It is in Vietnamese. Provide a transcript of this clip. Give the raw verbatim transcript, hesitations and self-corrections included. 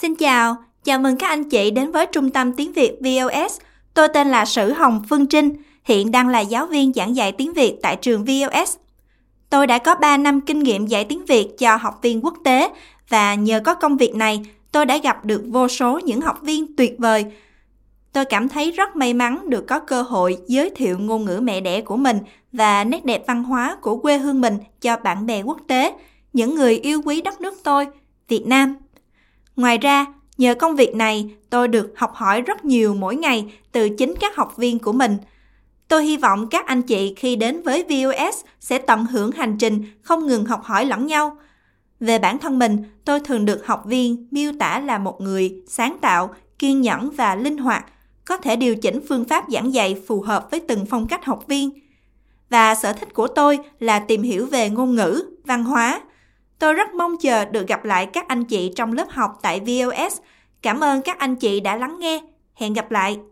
Xin chào, chào mừng các anh chị đến với Trung tâm Tiếng Việt vê o ét. Tôi tên là Sử Hồng Phương Trinh, hiện đang là giáo viên giảng dạy tiếng Việt tại trường vê o ét. Tôi đã có ba năm kinh nghiệm dạy tiếng Việt cho học viên quốc tế và nhờ có công việc này, tôi đã gặp được vô số những học viên tuyệt vời. Tôi cảm thấy rất may mắn được có cơ hội giới thiệu ngôn ngữ mẹ đẻ của mình và nét đẹp văn hóa của quê hương mình cho bạn bè quốc tế, những người yêu quý đất nước tôi, Việt Nam. Ngoài ra, nhờ công việc này, tôi được học hỏi rất nhiều mỗi ngày từ chính các học viên của mình. Tôi hy vọng các anh chị khi đến với vê o ét sẽ tận hưởng hành trình không ngừng học hỏi lẫn nhau. Về bản thân mình, tôi thường được học viên miêu tả là một người sáng tạo, kiên nhẫn và linh hoạt, có thể điều chỉnh phương pháp giảng dạy phù hợp với từng phong cách học viên. Và sở thích của tôi là tìm hiểu về ngôn ngữ, văn hóa. Tôi rất mong chờ được gặp lại các anh chị trong lớp học tại vê o ét. Cảm ơn các anh chị đã lắng nghe. Hẹn gặp lại!